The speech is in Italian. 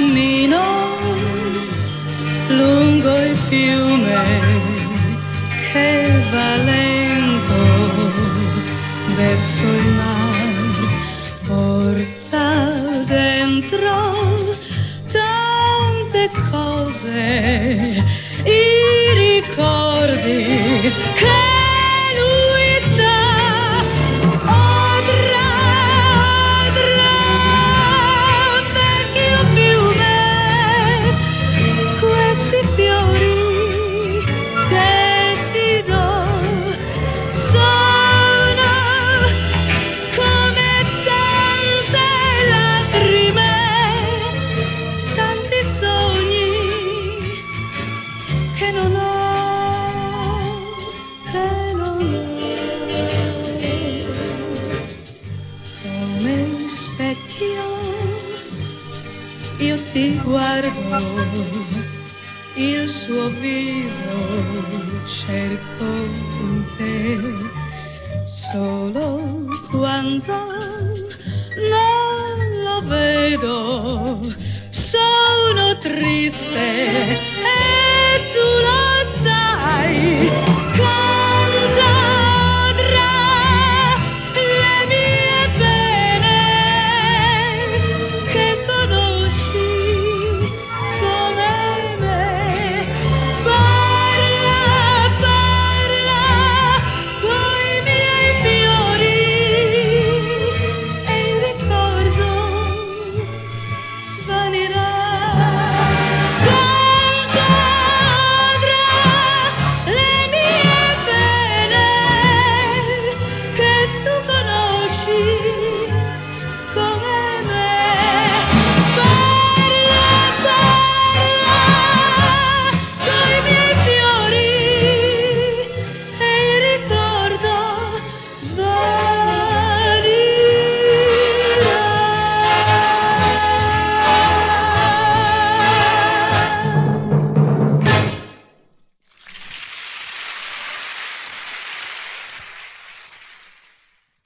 cammino lungo il fiume che va lento verso il mare, porta dentro tante cose, i ricordi che lui sa. Odra, vecchio fiume, questi fiori che ti do sono come tante lacrime, tanti sogni che non ho, che non ho. Come specchio io ti guardo, il suo viso cerco in te, solo quando non lo vedo sono triste e tu lo sai.